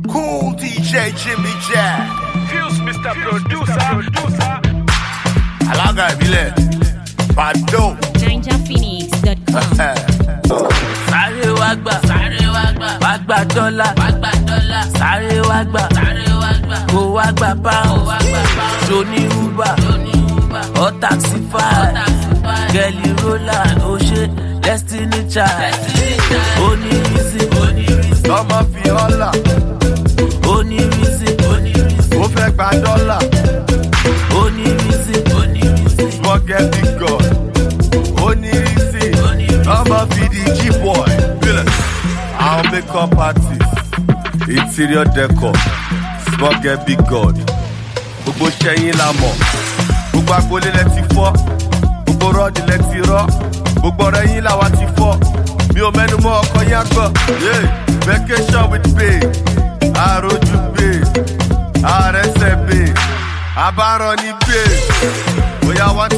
Cool DJ Jimmy Jack. Fuse Mr. Producer. Alága ìbílẹ̀, Bado. NinjaPhoenix.com. Sáré wá gbà, wá gbà dọ́là, sáré wá gbà, kó wá gbà pound, Johnny Uber, or Taxify, Kelly Roland, ó ṣe Destiny Child, Onírísí, Ọmọ fi họ́là, Onírísí, ó fẹ́ gba dọ́là. Onírísí, Small get big God. Onírísí, ọmọ fi di G-boy. Our makeup artist, interior decor, small get big God. Gbogbo ṣẹ́yìn la mọ̀, gbogbo agboolé lẹ ti fọ́, gbogbo rọ́ọ̀dì lẹ ti rọ́, gbogbo ọ̀rẹ́ yín làwa ti fọ́. Mi ò mẹ́nu mọ́ ọkọ yá gbọ́. Vacation with babe, àròjù babe, àrẹsẹ̀ babe, àbárọ̀ ní babe. Bóyá wọ́n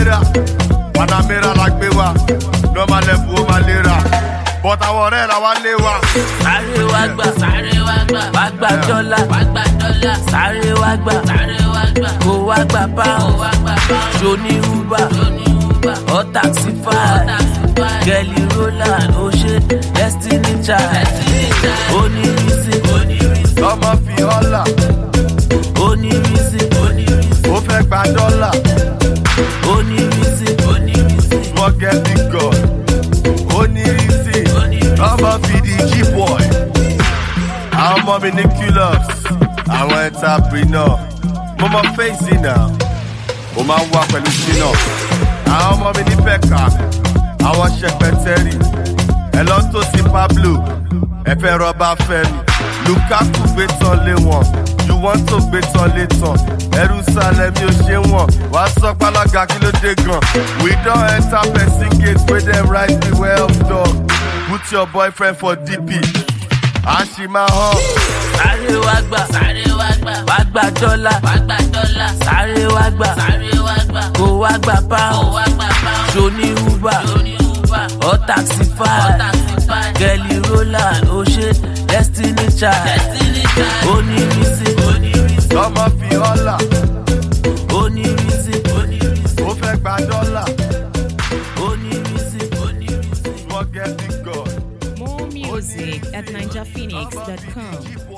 Panamera la gbé wa, normal level ó máa lè ra. But àwọn ọ̀rẹ́ la wá lé wa. sáré wá gbà, wá gbà dọ́là, sáré wá gbà, kó wá gbà pound, Johnny Uber, or Taxify, Kelly Roland, ó ṣe Destiny Child, Onírísí, Ọmọ fi họ́là, Onírísí, ó fẹ́ gba dọ́là. Onírísí, Small get big God. Onírísí, ọmọ fi di G-boy. Àwọn ọmọ mi ní Culus, àwọn entrepreneur. Mo mọ fèsì náà, ó máa ń wá pẹ̀lú ṣínà. Àwọn ọmọ mi ní Pẹ̀ka, àwọn ṣẹpẹtẹ́rì. Ẹ lọ tó sí Pablo, ẹ fẹ́ rọ́bà Fẹ́mi. Lukaku gbé tán lé wọn, Juwọ́ntò gbé tán lé tán. Jerusalem yóò ṣe wọ̀n, wá sọ pálága kí ló dé gan. We don enter person gate wey dem write me well done. Put your boyfriend for DP, Ashima hàn. sáré wá gbà, wá gbà dọ́là, sáré wá gbà, kó wá gbà pound, Johnny Uber, or Taxify, Kelly Roland, ó ṣe Destiny Child, Onírísí, Ọmọ fi họ́là, Onírísí, ó fẹ́ gba dọ́là. Onírísí. Small get big God. More music at NinjaPhoenix.com.